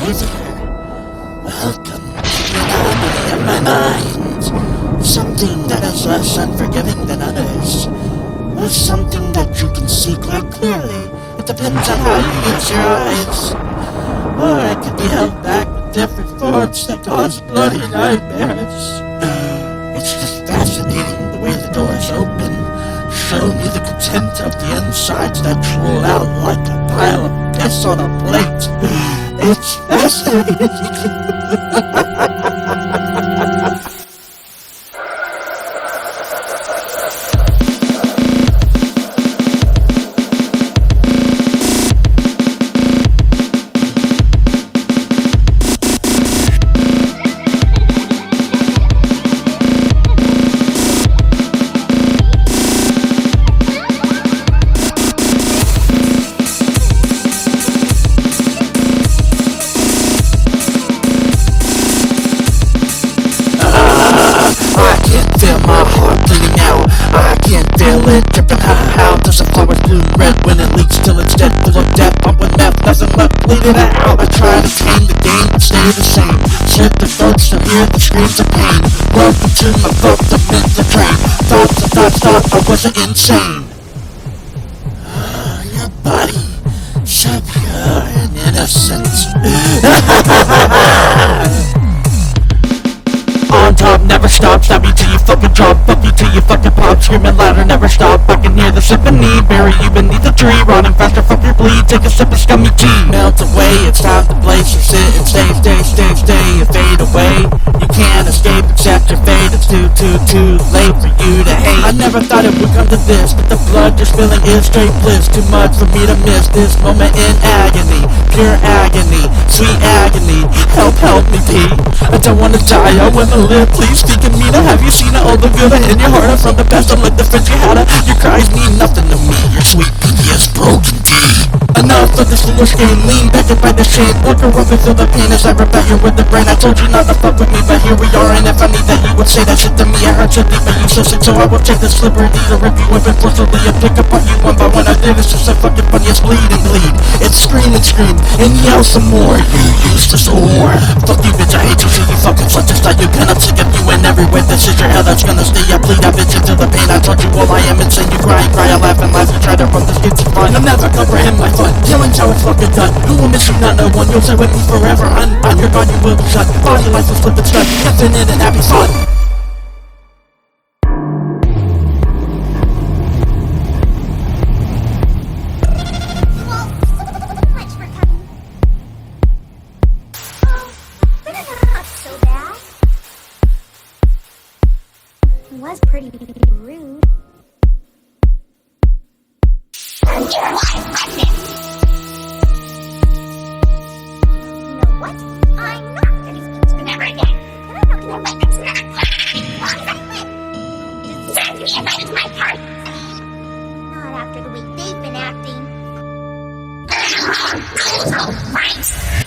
Hey there. Welcome to the anomaly of my mind. Something that is less unforgiving than others. Or something that you can see quite clearly. It depends on how you use your eyes. Or it can be held back with different forms that cause bloody nightmares. It's just fascinating the way the doors open. Show me the content of the insides that drool out like a pile of piss on a plate. It's fascinating. Feel my heart bleeding out. I can't feel it dripping. How does a flower bloom red when it leaks till it's dead? Full of death, pumping meth, nothing left bleeding out. I try to tame the game but stay the same. Slit the throats to hear the screams of pain. Welcome to my boat, the myth, the train. Thought I wasn't insane. Your body, so pure and innocent. On top, never stop, stab me till you fucking drop, fuck you till you fucking pop, screaming louder, never stop, I can hear the symphony, bury you beneath the tree, running faster, fuck your bleed, take a sip of scummy tea, melt away, it's time to blaze, you sit and stay, you fade away, you can't escape except your fate, it's too late for you to hate. I never thought it would come to this, but the blood you're spilling is straight bliss, too much for me to miss this moment in agony, pure agony, sweet agony, help me pee, I don't wanna die, I wanna live, please speak in me. Now have you seen all the good in your heart? I'm from the past, I'm like the friends you had. Your cries mean nothing to me. Your sweet pinky is broken tea. Enough of this foolish game. Lean back and by the shade. Walk around through the pain as I rebel you with the brain. I told you not to fuck with me, but here we are. And if I need that, you would say that shit to me. I hurt you deep, but you so sick, so I will take this liberty to rip you up and forcibly and pick up on you one by one. I did it's just so fucking funny. It's bleed. It's scream and yell some more. You useless whore. Fuck you, bitch. I hate you. You fucking suck. Just like you can. I'm sick of you in every way. This is your hell that's gonna stay. I bleed. I bitch into the pain. I told you all I am insane. You cry, I laugh and laugh. You try to run this game's fun. I'll never comprehend my fun. Killing's how it's fucking done. Who will miss you? Not no one. You'll stay with me forever. I'm your god. You will be shut. Body life will slip and stuck. Infinite and happy fun. It was pretty rude. You know what? I'm not gonna speak to them ever again. Not after the way they've been acting.